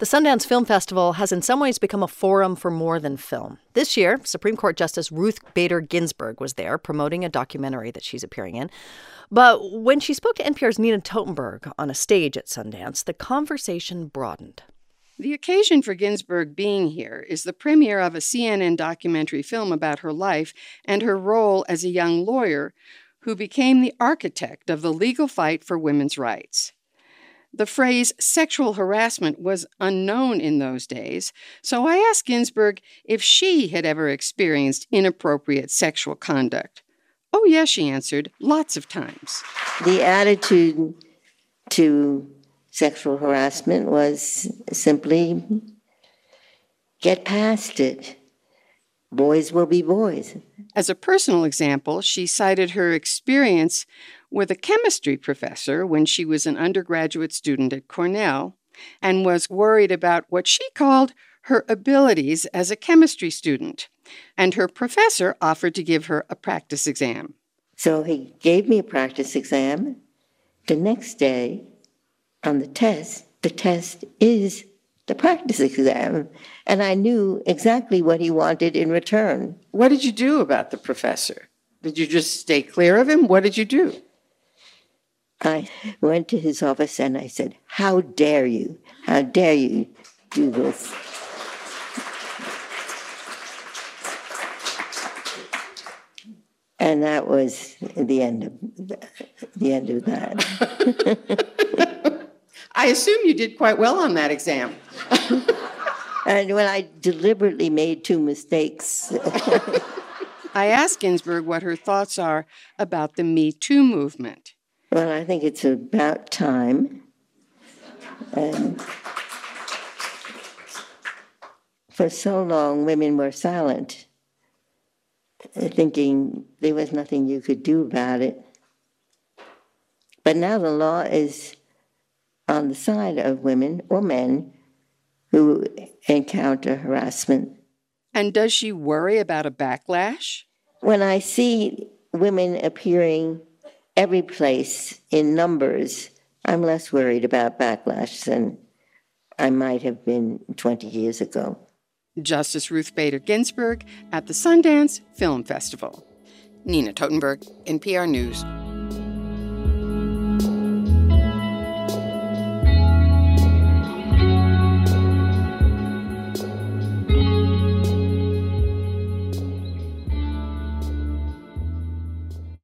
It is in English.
The Sundance Film Festival has in some ways become a forum for more than film. This year, Supreme Court Justice Ruth Bader Ginsburg was there promoting a documentary that she's appearing in. But when she spoke to NPR's Nina Totenberg on a stage at Sundance, the conversation broadened. The occasion for Ginsburg being here is the premiere of a CNN documentary film about her life and her role as a young lawyer who became the architect of the legal fight for women's rights. The phrase sexual harassment was unknown in those days, so I asked Ginsburg if she had ever experienced inappropriate sexual conduct. Oh, yes, she answered, lots of times. The attitude to sexual harassment was simply get past it. Boys will be boys. As a personal example, she cited her experience with a chemistry professor when she was an undergraduate student at Cornell and was worried about what she called her abilities as a chemistry student. And her professor offered to give her a practice exam. So he gave me a practice exam. The next day, on the test is the practice exam, and I knew exactly what he wanted in return. What did you do about the professor? Did you just stay clear of him? What did you do? I went to his office and I said, how dare you? How dare you do this? And that was the end of that. I assume you did quite well on that exam. And when I deliberately made two mistakes. I asked Ginsburg what her thoughts are about the Me Too movement. Well, I think it's about time. And for so long, women were silent, thinking there was nothing you could do about it. But now the law is on the side of women or men who encounter harassment. And does she worry about a backlash? When I see women appearing every place in numbers, I'm less worried about backlash than I might have been 20 years ago. Justice Ruth Bader Ginsburg at the Sundance Film Festival. Nina Totenberg, NPR News.